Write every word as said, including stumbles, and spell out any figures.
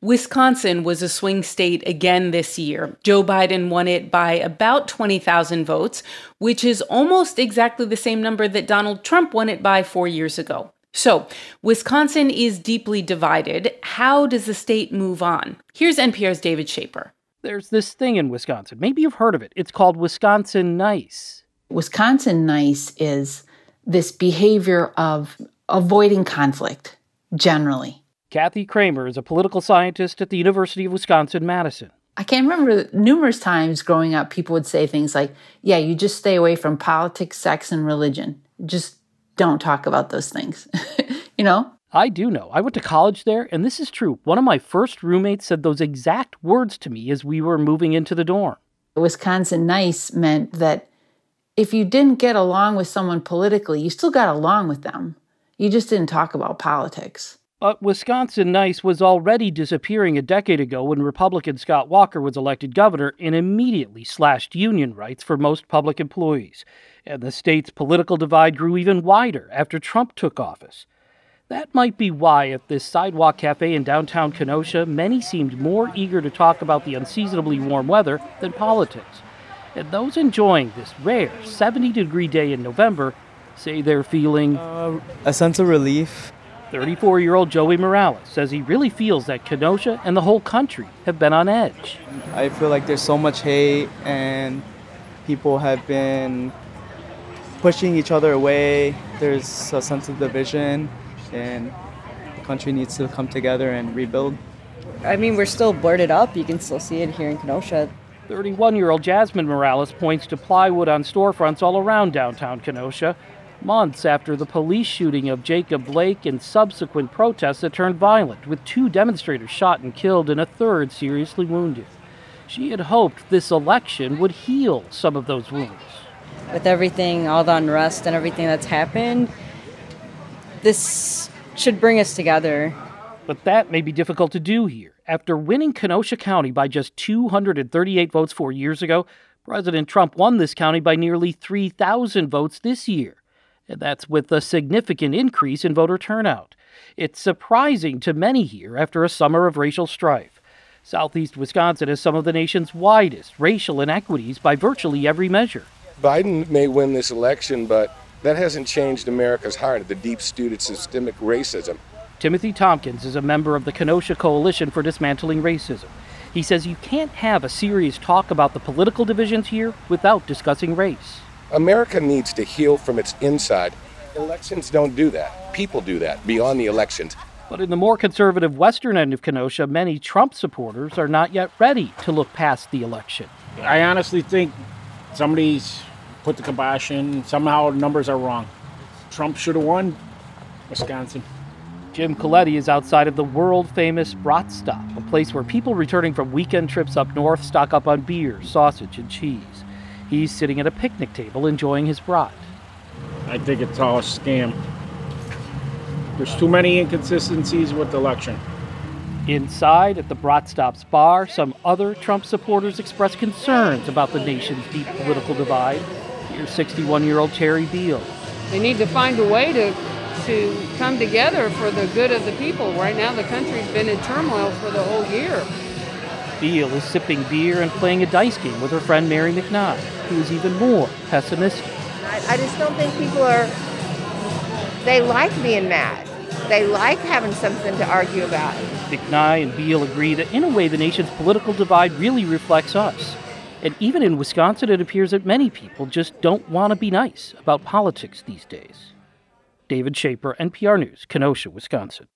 Wisconsin was a swing state again this year. Joe Biden won it by about twenty thousand votes, which is almost exactly the same number that Donald Trump won it by four years ago. So, Wisconsin is deeply divided. How does the state move on? Here's N P R's David Schaper. There's this thing in Wisconsin. Maybe you've heard of it. It's called Wisconsin Nice. Wisconsin Nice is this behavior of avoiding conflict, generally. Kathy Kramer is a political scientist at the University of Wisconsin-Madison. I can remember numerous times growing up, people would say things like, yeah, you just stay away from politics, sex, and religion. Just don't talk about those things, you know? I do know. I went to college there, and this is true. One of my first roommates said those exact words to me as we were moving into the dorm. Wisconsin Nice meant that if you didn't get along with someone politically, you still got along with them. You just didn't talk about politics. But Wisconsin Nice was already disappearing a decade ago when Republican Scott Walker was elected governor and immediately slashed union rights for most public employees. And the state's political divide grew even wider after Trump took office. That might be why at this sidewalk cafe in downtown Kenosha, many seemed more eager to talk about the unseasonably warm weather than politics. And those enjoying this rare seventy-degree day in November say they're feeling Uh, a sense of relief. thirty-four-year-old Joey Morales says he really feels that Kenosha and the whole country have been on edge. I feel like there's so much hate and people have been pushing each other away. There's a sense of division and the country needs to come together and rebuild. I mean, we're still boarded up. You can still see it here in Kenosha. thirty-one-year-old Jasmine Morales points to plywood on storefronts all around downtown Kenosha, months after the police shooting of Jacob Blake and subsequent protests that turned violent, with two demonstrators shot and killed and a third seriously wounded. She had hoped this election would heal some of those wounds. With everything, all the unrest and everything that's happened, this should bring us together. But that may be difficult to do here. After winning Kenosha County by just two hundred thirty-eight votes four years ago, President Trump won this county by nearly three thousand votes this year. And that's with a significant increase in voter turnout. It's surprising to many here after a summer of racial strife. Southeast Wisconsin has some of the nation's widest racial inequities by virtually every measure. Biden may win this election, but that hasn't changed America's heart, the deep-seated systemic racism. Timothy Tompkins is a member of the Kenosha Coalition for Dismantling Racism. He says you can't have a serious talk about the political divisions here without discussing race. America needs to heal from its inside. Elections don't do that. People do that beyond the elections. But in the more conservative western end of Kenosha, many Trump supporters are not yet ready to look past the election. I honestly think somebody's put the kibosh in. Somehow numbers are wrong. Trump should have won Wisconsin. Jim Coletti is outside of the world-famous Brat Stop, a place where people returning from weekend trips up north stock up on beer, sausage, and cheese. He's sitting at a picnic table enjoying his brat. I think it's all a scam. There's too many inconsistencies with the election. Inside at the Brat Stop's bar, some other Trump supporters express concerns about the nation's deep political divide. Here's sixty-one-year-old Terry Beal. They need to find a way to to come together for the good of the people. Right now, the country's been in turmoil for the whole year. Beal is sipping beer and playing a dice game with her friend Mary McKnight, who is even more pessimistic. I, I just don't think people are, they like being mad. They like having something to argue about. McKnight and Beal agree that in a way the nation's political divide really reflects us. And even in Wisconsin, it appears that many people just don't want to be nice about politics these days. David Schaper, N P R News, Kenosha, Wisconsin.